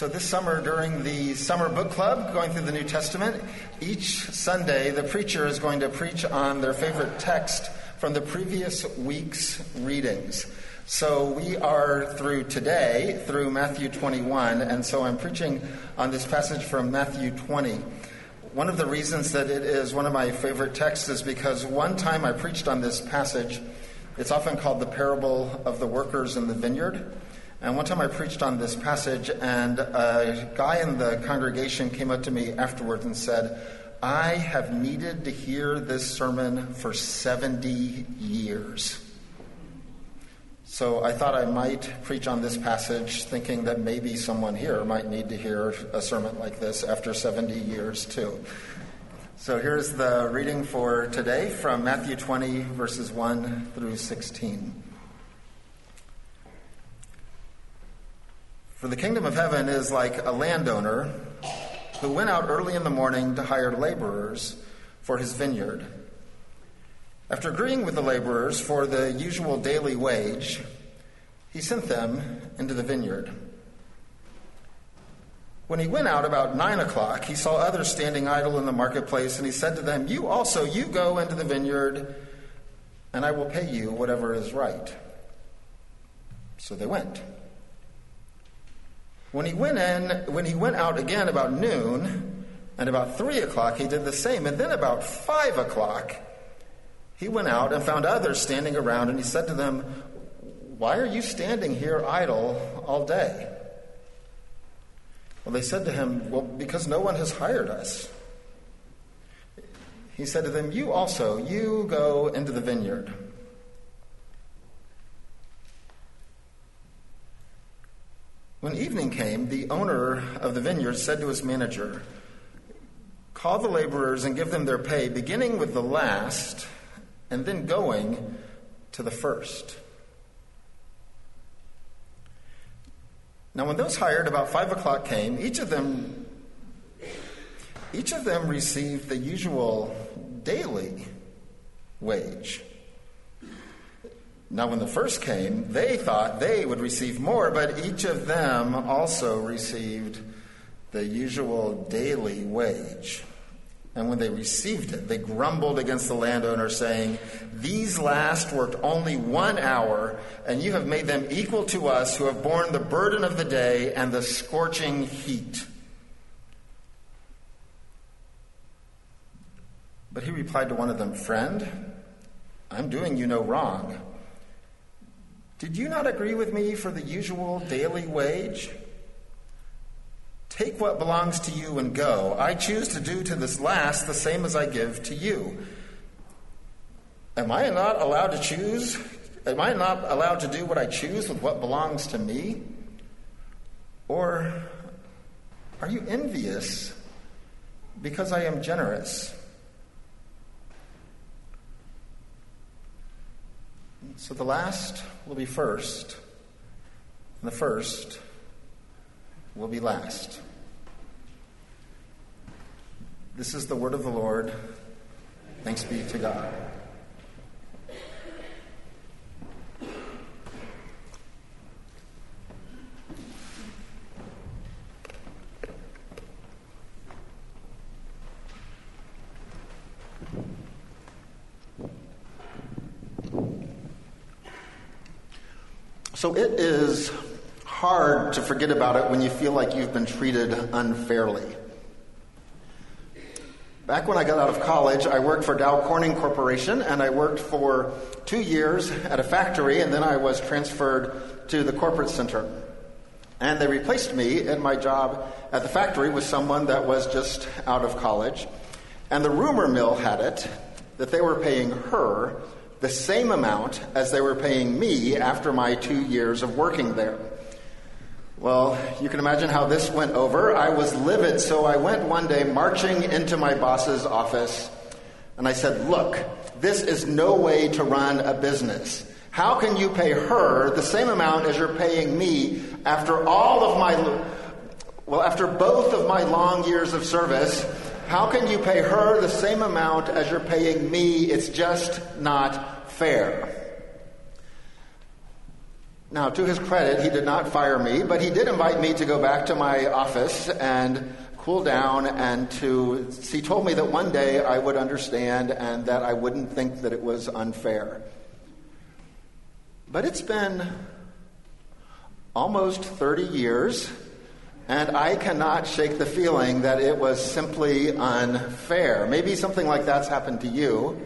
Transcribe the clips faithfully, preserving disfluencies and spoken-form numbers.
So this summer, during the Summer Book Club, going through the New Testament, each Sunday the preacher is going to preach on their favorite text from the previous week's readings. So we are through today, through Matthew twenty-one, and so I'm preaching on this passage from Matthew twenty. One of the reasons that it is one of my favorite texts is because one time I preached on this passage. It's often called the parable of the workers in the vineyard. And one time I preached on this passage, and a guy in the congregation came up to me afterwards and said, I have needed to hear this sermon for seventy years. So I thought I might preach on this passage, thinking that maybe someone here might need to hear a sermon like this after seventy years too. So here's the reading for today from Matthew twenty, verses one through sixteen. For the kingdom of heaven is like a landowner who went out early in the morning to hire laborers for his vineyard. After agreeing with the laborers for the usual daily wage, he sent them into the vineyard. When he went out about nine o'clock, he saw others standing idle in the marketplace, and he said to them, You also, you go into the vineyard, and I will pay you whatever is right. So they went. When he went in, when he went out again about noon, and about three o'clock, he did the same. And then about five o'clock, he went out and found others standing around, and he said to them, Why are you standing here idle all day? Well, they said to him, Well, because no one has hired us. He said to them, You also, you go into the vineyard. When evening came, the owner of the vineyard said to his manager, Call the laborers and give them their pay, beginning with the last and then going to the first. Now when those hired about five o'clock came, each of them each of them received the usual daily wage. Now when the first came, they thought they would receive more, but each of them also received the usual daily wage. And when they received it, they grumbled against the landowner, saying, These last worked only one hour, and you have made them equal to us who have borne the burden of the day and the scorching heat. But he replied to one of them, Friend, I'm doing you no wrong. Did you not agree with me for the usual daily wage? Take what belongs to you and go. I choose to do to this last the same as I give to you. Am I not allowed to choose? Am I not allowed to do what I choose with what belongs to me? Or are you envious because I am generous? So the last will be first, and the first will be last. This is the word of the Lord. Thanks be to God. So it is hard to forget about it when you feel like you've been treated unfairly. Back when I got out of college, I worked for Dow Corning Corporation, and I worked for two years at a factory, and then I was transferred to the corporate center. And they replaced me in my job at the factory with someone that was just out of college. And the rumor mill had it that they were paying her the same amount as they were paying me after my two years of working there. Well, you can imagine how this went over. I was livid, so I went one day marching into my boss's office, and I said, Look, this is no way to run a business. How can you pay her the same amount as you're paying me after all of my, well, after both of my long years of service? How can you pay her the same amount as you're paying me? It's just not fair. Now, to his credit, he did not fire me, but he did invite me to go back to my office and cool down, and to, he told me that one day I would understand and that I wouldn't think that it was unfair. But it's been almost thirty years, and I cannot shake the feeling that it was simply unfair. Maybe something like that's happened to you.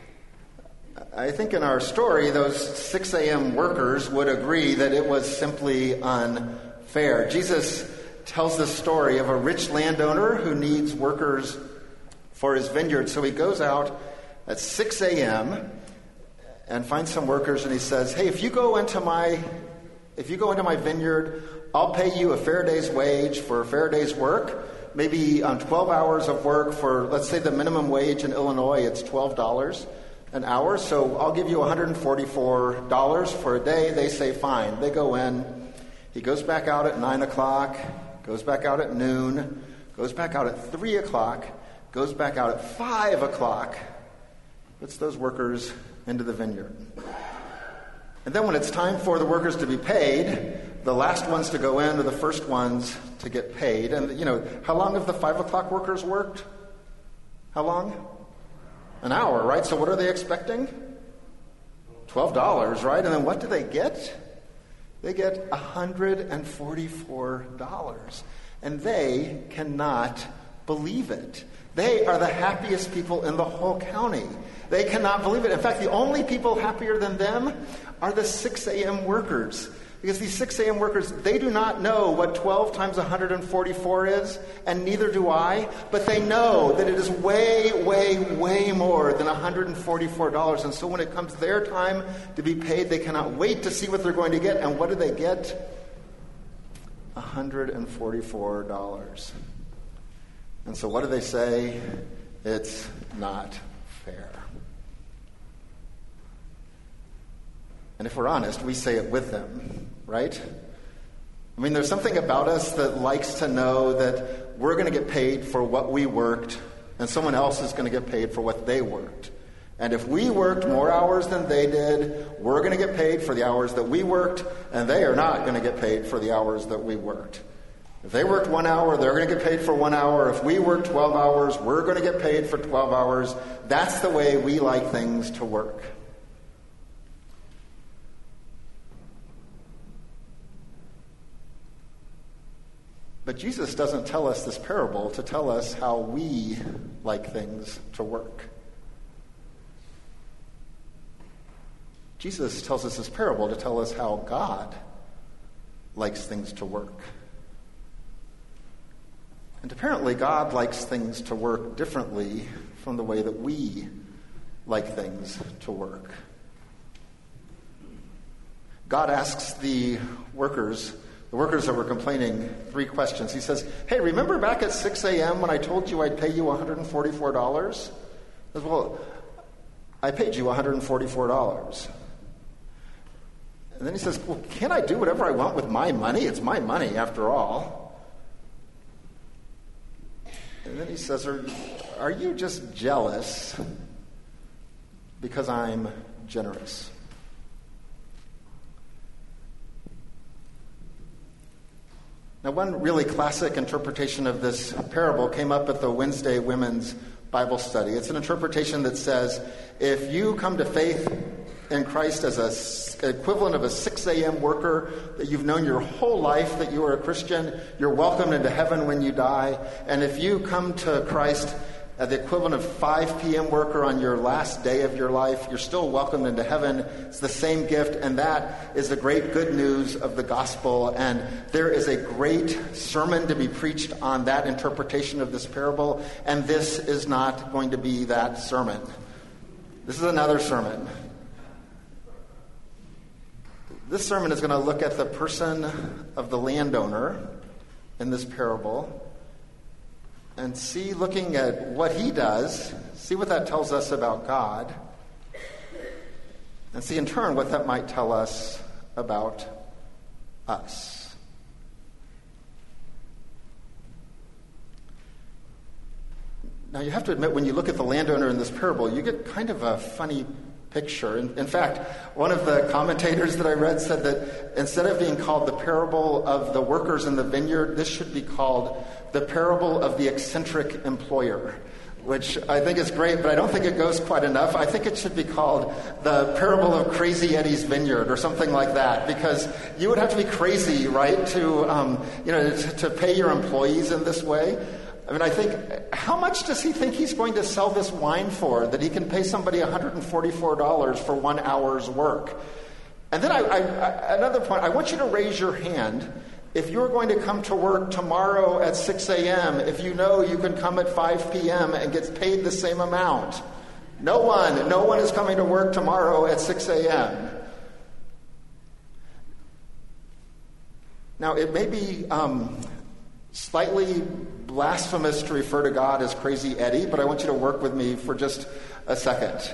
I think in our story, those six a.m. workers would agree that it was simply unfair. Jesus tells this story of a rich landowner who needs workers for his vineyard. So he goes out at six a.m. and finds some workers, and he says, hey, if you go into my if you go into my vineyard, I'll pay you a fair day's wage for a fair day's work, maybe um, twelve hours of work for, let's say the minimum wage in Illinois, it's twelve dollars an hour, so I'll give you one hundred forty-four dollars for a day. They say fine. They go in. He goes back out at nine o'clock, goes back out at noon, goes back out at three o'clock, goes back out at five o'clock, puts those workers into the vineyard. And then when it's time for the workers to be paid, the last ones to go in are the first ones to get paid. And, you know, how long have the five o'clock workers worked? How long? An hour, right? So what are they expecting? twelve dollars, right? And then what do they get? They get one hundred forty-four dollars. And they cannot believe it. They are the happiest people in the whole county. They cannot believe it. In fact, the only people happier than them are the six a.m. workers. Because these six a.m. workers, they do not know what twelve times one hundred forty-four is, and neither do I, but they know that it is way, way, way more than one hundred forty-four dollars. And so when it comes their time to be paid, they cannot wait to see what they're going to get. And what do they get? one hundred forty-four dollars. And so what do they say? It's not fair. And if we're honest, we say it with them, right? I mean, there's something about us that likes to know that we're going to get paid for what we worked, and someone else is going to get paid for what they worked. And if we worked more hours than they did, we're going to get paid for the hours that we worked, and they are not going to get paid for the hours that we worked. If they worked one hour, they're going to get paid for one hour. If we work twelve hours, we're going to get paid for twelve hours. That's the way we like things to work. But Jesus doesn't tell us this parable to tell us how we like things to work. Jesus tells us this parable to tell us how God likes things to work. And apparently God likes things to work differently from the way that we like things to work. God asks the workers, the workers that were complaining, three questions. He says, hey, remember back at six a.m. when I told you I'd pay you one hundred forty-four dollars? He says, well, I paid you one hundred forty-four dollars. And then he says, well, can't I do whatever I want with my money? It's my money, after all. And then he says, are, are you just jealous because I'm generous? Now, one really classic interpretation of this parable came up at the Wednesday Women's Bible Study. It's an interpretation that says, if you come to faith in Christ as a equivalent of a six a.m. worker, that you've known your whole life that you are a Christian, you're welcomed into heaven when you die. And if you come to Christ as the equivalent of five p.m. worker on your last day of your life, you're still welcomed into heaven. It's the same gift, and that is the great good news of the gospel. And there is a great sermon to be preached on that interpretation of this parable, and this is not going to be that sermon. This is another sermon. This sermon is going to look at the person of the landowner in this parable and see, looking at what he does, see what that tells us about God, and see in turn what that might tell us about us. Now, you have to admit, when you look at the landowner in this parable, you get kind of a funny picture. In, in fact, one of the commentators that I read said that instead of being called the parable of the workers in the vineyard, this should be called the parable of the eccentric employer, which I think is great, but I don't think it goes quite enough. I think it should be called the parable of Crazy Eddie's Vineyard or something like that, because you would have to be crazy, right, to um, you know to, to pay your employees in this way. I mean, I think, how much does he think he's going to sell this wine for, that he can pay somebody one hundred forty-four dollars for one hour's work? And then I, I, I, another point, I want you to raise your hand if you're going to come to work tomorrow at six a.m., if you know you can come at five p.m. and get paid the same amount. No one, no one is coming to work tomorrow at six a.m. Now, it may be um, slightly blasphemous to refer to God as Crazy Eddie, but I want you to work with me for just a second.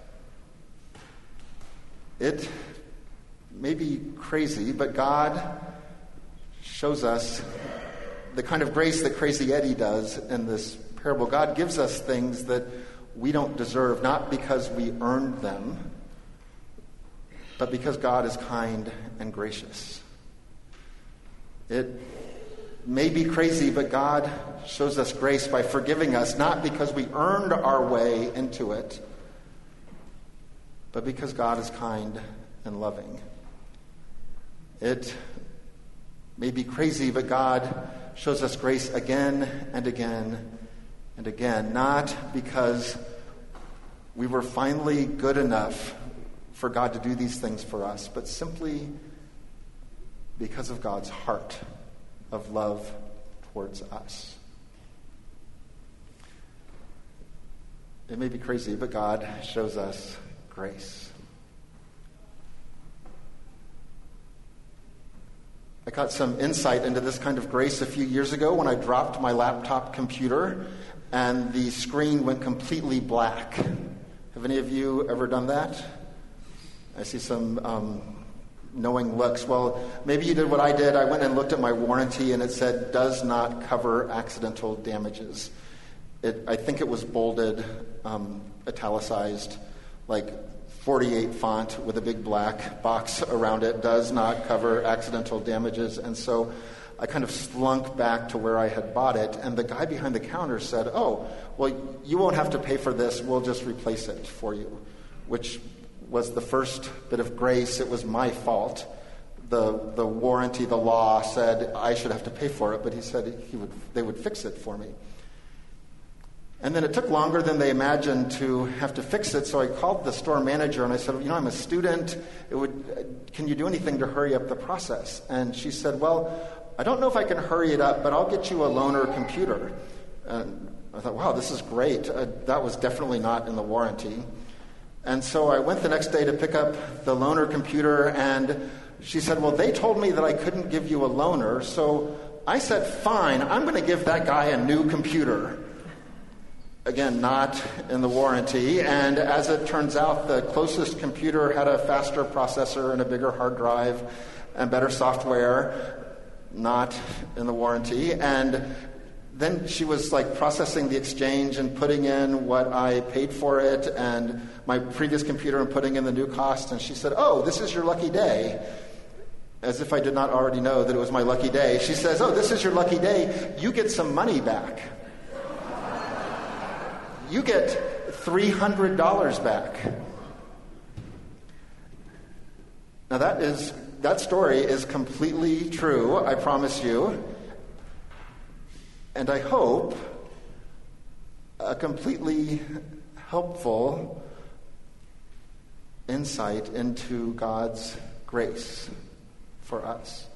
It may be crazy, but God shows us the kind of grace that Crazy Eddie does in this parable. God gives us things that we don't deserve, not because we earned them, but because God is kind and gracious. It may be crazy, but God shows us grace by forgiving us, not because we earned our way into it, but because God is kind and loving. It may be crazy, but God shows us grace again and again and again, not because we were finally good enough for God to do these things for us, but simply because of God's heart of love towards us. It may be crazy, but God shows us grace. I got some insight into this kind of grace a few years ago when I dropped my laptop computer and the screen went completely black. Have any of you ever done that? I see some um, knowing looks. Well, maybe you did what I did. I went and looked at my warranty and it said, does not cover accidental damages. It, I think it was bolded, um, italicized, like forty-eight font with a big black box around it, does not cover accidental damages. And so I kind of slunk back to where I had bought it, and the guy behind the counter said, oh, well, you won't have to pay for this, we'll just replace it for you, which was the first bit of grace. It was my fault. The the warranty, the law said I should have to pay for it, but he said he would they would fix it for me. And then it took longer than they imagined to have to fix it, so I called the store manager and I said, you know, I'm a student. It would, can you do anything to hurry up the process? And she said, well, I don't know if I can hurry it up, but I'll get you a loaner computer. And I thought, wow, this is great. Uh, that was definitely not in the warranty. And so I went the next day to pick up the loaner computer, and she said, well, they told me that I couldn't give you a loaner, so I said, fine, I'm going to give that guy a new computer. Again, not in the warranty. And as it turns out, the closest computer had a faster processor and a bigger hard drive and better software, not in the warranty. And then she was like processing the exchange and putting in what I paid for it and my previous computer and putting in the new cost. And she said, oh, this is your lucky day. As if I did not already know that it was my lucky day. She says, oh, this is your lucky day. You get some money back. You get three hundred dollars back. Now that is that story is completely true, I promise you. And I hope a completely helpful insight into God's grace for us.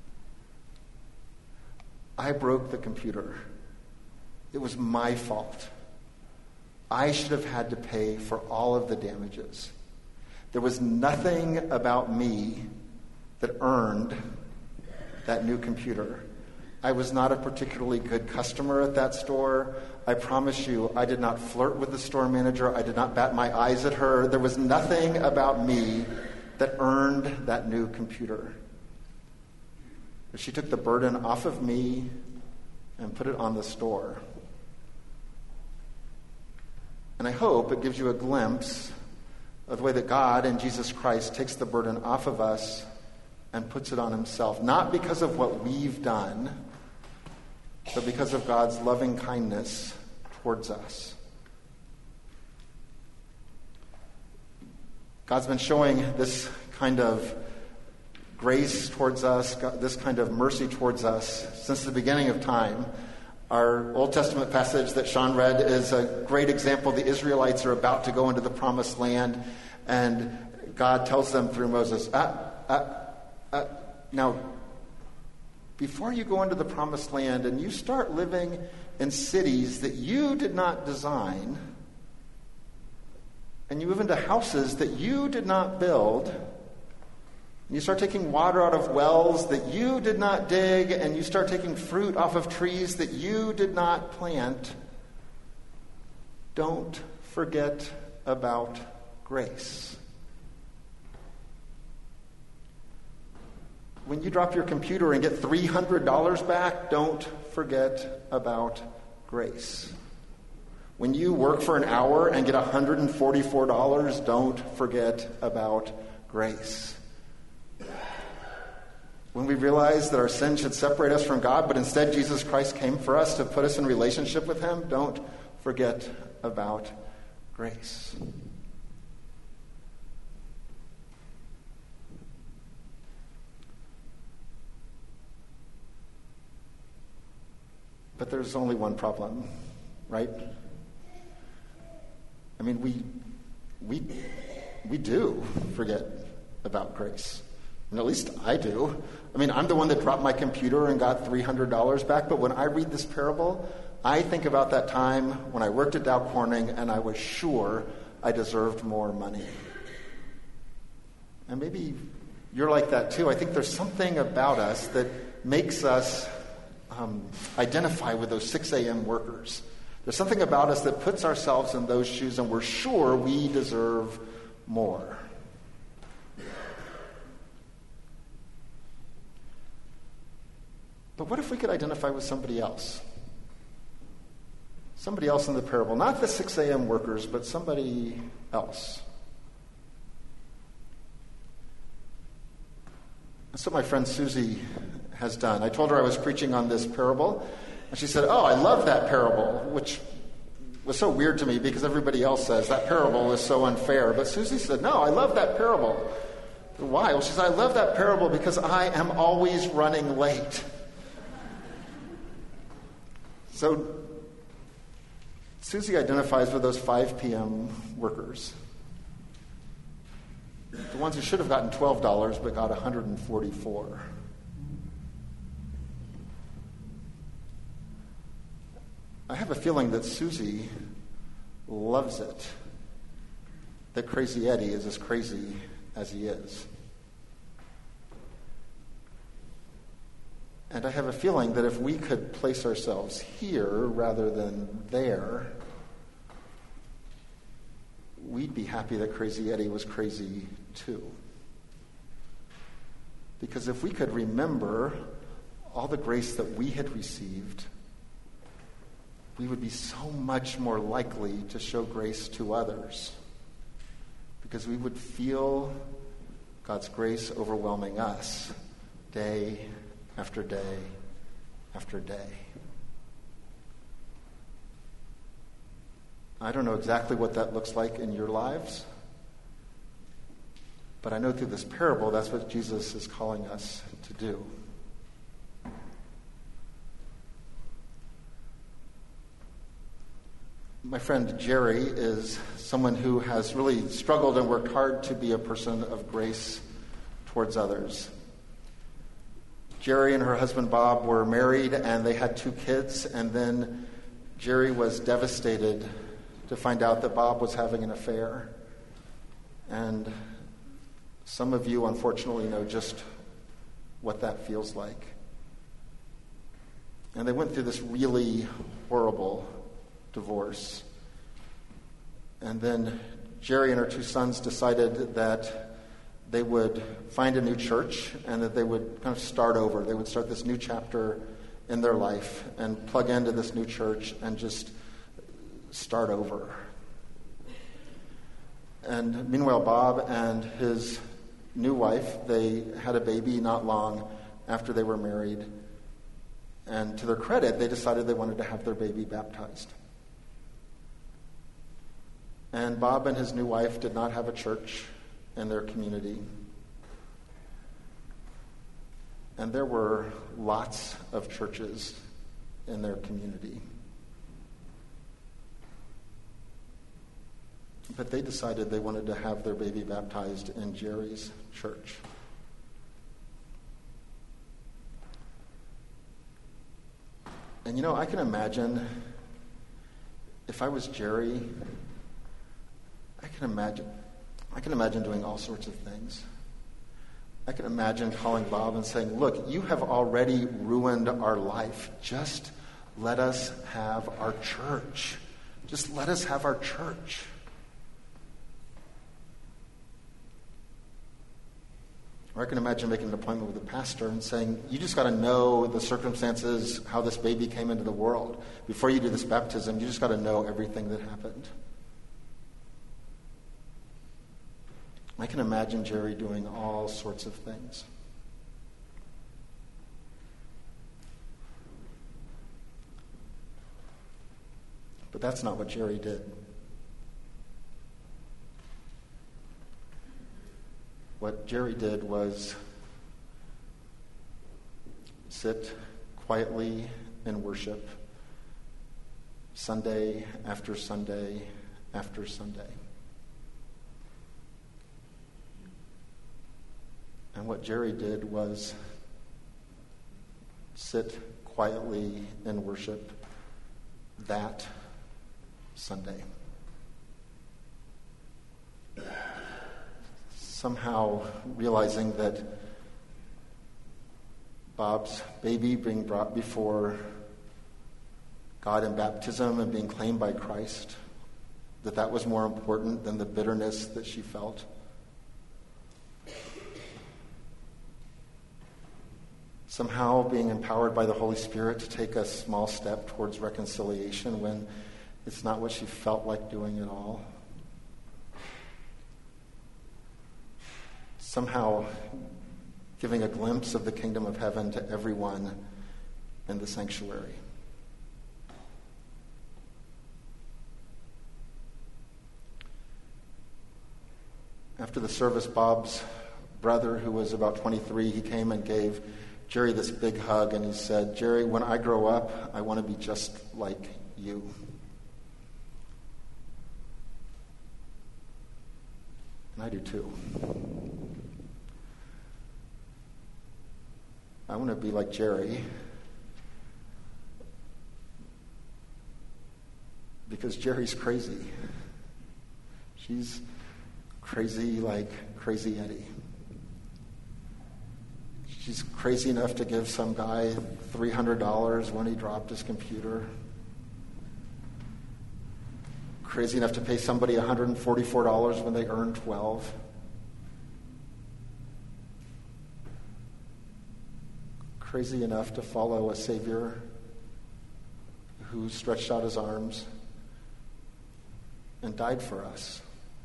I broke the computer. It was my fault. I should have had to pay for all of the damages. There was nothing about me that earned that new computer. I was not a particularly good customer at that store. I promise you, I did not flirt with the store manager. I did not bat my eyes at her. There was nothing about me that earned that new computer. But she took the burden off of me and put it on the store. And I hope it gives you a glimpse of the way that God in Jesus Christ takes the burden off of us and puts it on himself, not because of what we've done, but because of God's loving kindness towards us. God's been showing this kind of grace towards us, this kind of mercy towards us since the beginning of time. Our Old Testament passage that Sean read is a great example. The Israelites are about to go into the promised land, and God tells them through Moses, ah, ah, ah, now, before you go into the promised land and you start living in cities that you did not design, and you move into houses that you did not build, and you start taking water out of wells that you did not dig, and you start taking fruit off of trees that you did not plant, don't forget about grace. When you drop your computer and get three hundred dollars back, don't forget about grace. When you work for an hour and get one hundred forty-four dollars, don't forget about grace. When we realize that our sin should separate us from God, but instead Jesus Christ came for us to put us in relationship with him, don't forget about grace. But there's only one problem, right? I mean, we we we do forget about grace. And at least I do. I mean, I'm the one that dropped my computer and got three hundred dollars back, but when I read this parable, I think about that time when I worked at Dow Corning and I was sure I deserved more money. And maybe you're like that too. I think there's something about us that makes us um, identify with those six a.m. workers. There's something about us that puts ourselves in those shoes and we're sure we deserve more. But what if we could identify with somebody else? Somebody else in the parable. Not the six a.m. workers, but somebody else. That's what my friend Susie has done. I told her I was preaching on this parable, and she said, oh, I love that parable, which was so weird to me because everybody else says that parable is so unfair. But Susie said, no, I love that parable. Why? Well, she said, I love that parable because I am always running late. So Susie identifies with those five p.m. workers. The ones who should have gotten twelve dollars but got one hundred forty-four dollars. I have a feeling that Susie loves it that Crazy Eddie is as crazy as he is. And I have a feeling that if we could place ourselves here rather than there, we'd be happy that Crazy Eddie was crazy too. Because if we could remember all the grace that we had received, we would be so much more likely to show grace to others. Because we would feel God's grace overwhelming us day after day after day. I don't know exactly what that looks like in your lives, but I know through this parable that's what Jesus is calling us to do. My friend Jerry is someone who has really struggled and worked hard to be a person of grace towards others. Jerry and her husband Bob were married and they had two kids, and then Jerry was devastated to find out that Bob was having an affair. And some of you, unfortunately, know just what that feels like. And they went through this really horrible divorce. And then Jerry and her two sons decided that they would find a new church and that they would kind of start over. They would start this new chapter in their life and plug into this new church and just start over. And meanwhile, Bob and his new wife, they had a baby not long after they were married. And to their credit, they decided they wanted to have their baby baptized. And Bob and his new wife did not have a church in their community. And there were lots of churches in their community. But they decided they wanted to have their baby baptized in Jerry's church. And you know, I can imagine, if I was Jerry, I can imagine, I can imagine doing all sorts of things. I can imagine calling Bob and saying, look, you have already ruined our life. Just let us have our church. Just let us have our church. Or I can imagine making an appointment with a pastor and saying, you just got to know the circumstances, how this baby came into the world. Before you do this baptism, you just got to know everything that happened. I can imagine Jerry doing all sorts of things. But that's not what Jerry did. What Jerry did was sit quietly in worship Sunday after Sunday after Sunday. And what Jerry did was sit quietly in worship that Sunday. Somehow realizing that Bob's baby being brought before God in baptism and being claimed by Christ, that that was more important than the bitterness that she felt. Somehow being empowered by the Holy Spirit to take a small step towards reconciliation when it's not what she felt like doing at all. Somehow giving a glimpse of the kingdom of heaven to everyone in the sanctuary. After the service, Bob's brother, who was about twenty-three, he came and gave Jerry this big hug, and he said, Jerry, when I grow up, I want to be just like you. And I do too. I want to be like Jerry because Jerry's crazy. She's crazy like Crazy Eddie. She's crazy enough to give some guy three hundred dollars when he dropped his computer. Crazy enough to pay somebody one hundred forty-four dollars when they earned twelve dollars. Crazy enough to follow a Savior who stretched out his arms and died for us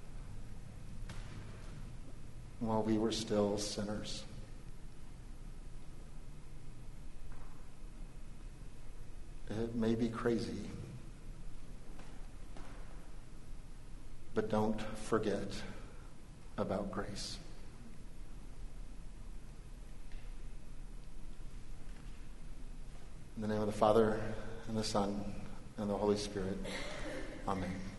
while we were still sinners. It may be crazy, but don't forget about grace. In the name of the Father, and the Son, and the Holy Spirit. Amen.